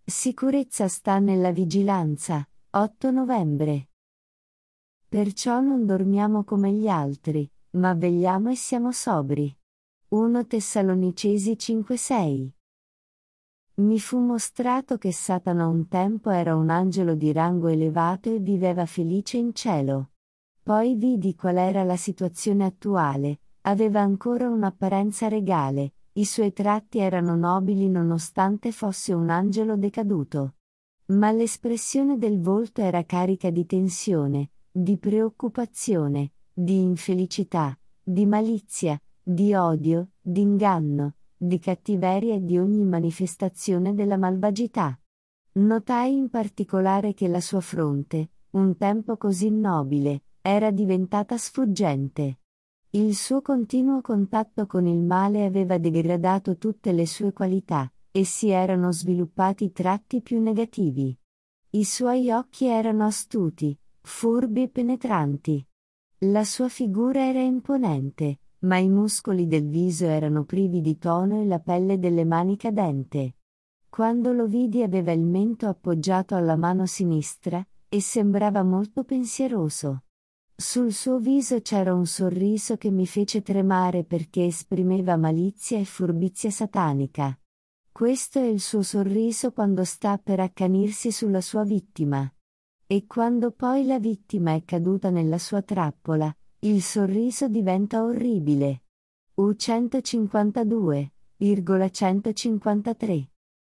Sicurezza sta nella vigilanza. 8 novembre. Perciò non dormiamo come gli altri, ma vegliamo e siamo sobri. 1 Tessalonicesi 5:6. Mi fu mostrato che Satana un tempo era un angelo di rango elevato e viveva felice in cielo. Poi vidi qual era la situazione attuale, aveva ancora un'apparenza regale, i suoi tratti erano nobili nonostante fosse un angelo decaduto. Ma l'espressione del volto era carica di tensione, di preoccupazione, di infelicità, di malizia, di odio, di inganno, di cattiveria e di ogni manifestazione della malvagità. Notai in particolare che la sua fronte, un tempo così nobile, era diventata sfuggente. Il suo continuo contatto con il male aveva degradato tutte le sue qualità, e si erano sviluppati tratti più negativi. I suoi occhi erano astuti, furbi e penetranti. La sua figura era imponente, ma i muscoli del viso erano privi di tono e la pelle delle mani cadente. Quando lo vidi aveva il mento appoggiato alla mano sinistra, e sembrava molto pensieroso. Sul suo viso c'era un sorriso che mi fece tremare perché esprimeva malizia e furbizia satanica. Questo è il suo sorriso quando sta per accanirsi sulla sua vittima. E quando poi la vittima è caduta nella sua trappola, il sorriso diventa orribile. U152,153.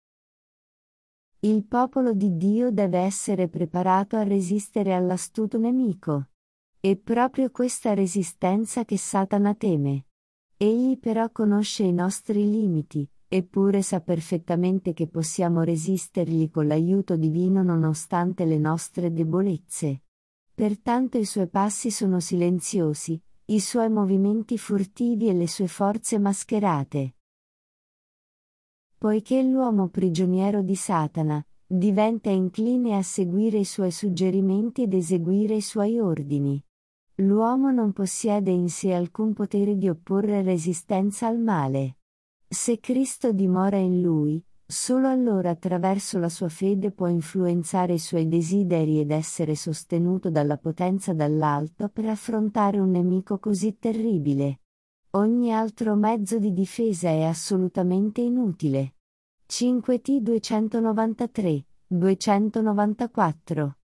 Il popolo di Dio deve essere preparato a resistere all'astuto nemico. È proprio questa resistenza che Satana teme. Egli però conosce i nostri limiti, eppure sa perfettamente che possiamo resistergli con l'aiuto divino nonostante le nostre debolezze. Pertanto i suoi passi sono silenziosi, i suoi movimenti furtivi e le sue forze mascherate. Poiché l'uomo prigioniero di Satana, diventa incline a seguire i suoi suggerimenti ed eseguire i suoi ordini. L'uomo non possiede in sé alcun potere di opporre resistenza al male. Se Cristo dimora in lui, solo allora attraverso la sua fede può influenzare i suoi desideri ed essere sostenuto dalla potenza dall'alto per affrontare un nemico così terribile. Ogni altro mezzo di difesa è assolutamente inutile. 5T 293, 294